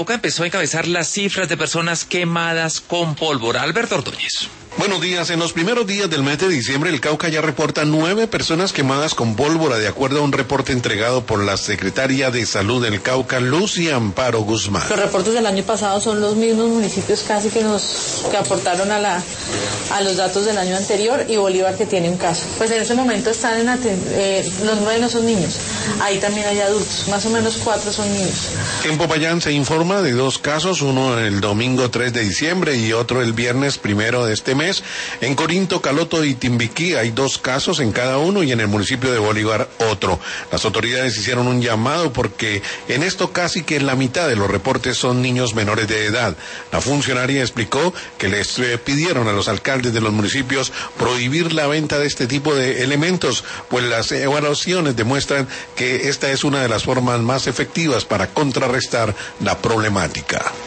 Boca empezó a encabezar las cifras de personas quemadas con pólvora. Alberto Ordóñez. Buenos días. En los primeros días del mes de diciembre, el Cauca ya reporta 9 personas quemadas con pólvora, de acuerdo a un reporte entregado por la secretaria de Salud del Cauca, Lucia Amparo Guzmán. Los reportes del año pasado son los mismos municipios casi que aportaron a los datos del año anterior, y Bolívar, que tiene un caso. Pues en ese momento están los 9 no son niños, ahí también hay adultos, más o menos 4 son niños. En Popayán se informa de 2 casos, uno el domingo 3 de diciembre y otro el viernes 1 de este mes. En Corinto, Caloto y Timbiquí hay 2 casos en cada uno, y en el municipio de Bolívar otro. Las autoridades hicieron un llamado porque en esto casi que la mitad de los reportes son niños menores de edad. La funcionaria explicó que les pidieron a los alcaldes de los municipios prohibir la venta de este tipo de elementos, pues las evaluaciones demuestran que esta es una de las formas más efectivas para contrarrestar la problemática.